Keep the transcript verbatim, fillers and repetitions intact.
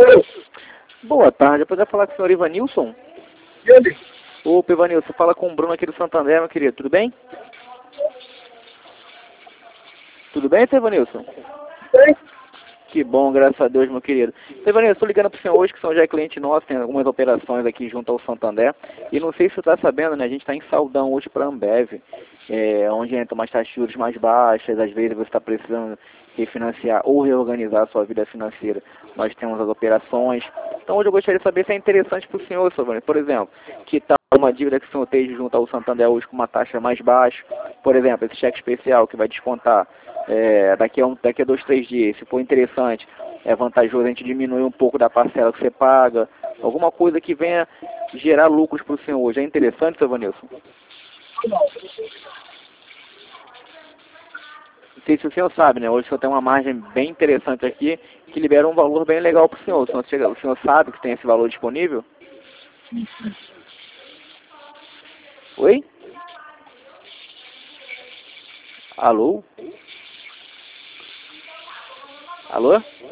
Alô? Boa tarde, eu poderia falar com o senhor Ivanilson? Ele? Opa, Ivanilson, fala com o Bruno aqui do Santander, meu querido, tudo bem? Tudo bem, seu Ivanilson? Tem? Que bom, graças a Deus, meu querido. Seu Ivanilson, estou ligando para o senhor hoje, que o senhor já é cliente nosso, tem algumas operações aqui junto ao Santander, e não sei se você está sabendo, né, a gente está em saldão hoje para a Ambev, é, onde entra umas taxas de juros mais baixas, às vezes você está precisando refinanciar ou reorganizar a sua vida financeira, nós temos as operações. Então hoje eu gostaria de saber se é interessante para o senhor, seu Ivanilson, por exemplo, que tal uma dívida que o senhor tem junto ao Santander hoje com uma taxa mais baixa, por exemplo, esse cheque especial que vai descontar é, daqui, a um, daqui a dois, três dias, se for interessante, é vantajoso a gente diminuir um pouco da parcela que você paga, alguma coisa que venha gerar lucros para o senhor hoje. É interessante, seu Ivanilson? Não sei se o senhor sabe, né? Hoje o senhor tem uma margem bem interessante aqui, que libera um valor bem legal para o senhor. O senhor, chega, o senhor sabe que tem esse valor disponível? Oi? Alô? Alô?